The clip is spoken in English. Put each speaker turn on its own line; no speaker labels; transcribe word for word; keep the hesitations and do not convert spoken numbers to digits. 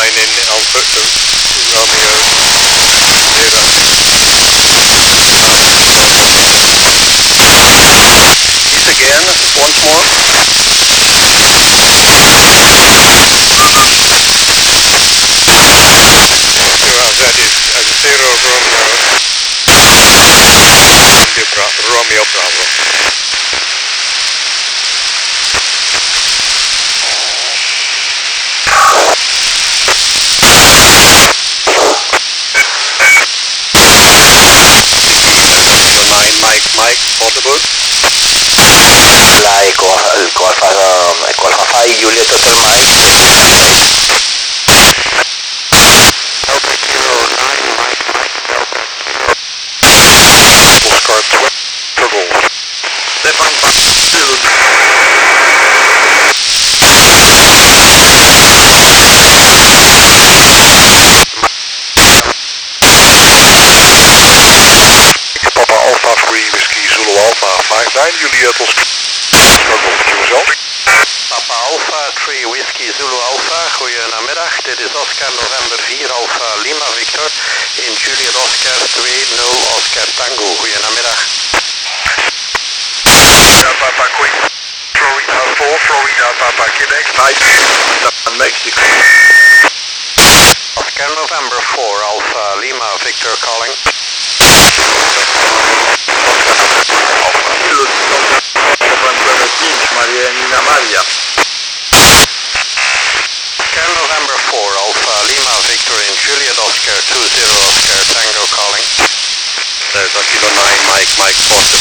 nine in Alpha to Romeo Sierra. Heat again, once more. Well, that is uh, zero Romeo India Bra Romeo Bravo. nine Mike Mike Portable.
La Eco, Eco Alpha, um, Eco Alpha five, Juliet Hotel Mike. Delta Kilo nine, Mike, Mike, Delta Kilo.
Oscar twelve Turbo.
Stefan Bastild.
Papa Alpha three Whiskey Zulu Alpha five nine Juliet Oscar Turbo. Q S L.
Papa Alpha three Whiskey Zulu Alpha, goeiemiddag. Dit is Oscar November vier Alpha Lima Victor in Juliet Oscar twee nul Oscar Tango. Goeiemiddag.
Papa Quick Florida four Florida Papa Quebec five Mexico.
Oscar November four Alpha Lima Victor calling.
Alpha Kilo November eighteen Marianina Maria.
Oscar November four Alpha Lima Victor in Juliet Oscar two zero Oscar Tango calling.
Delta Kilo nine Mike Mike Portable.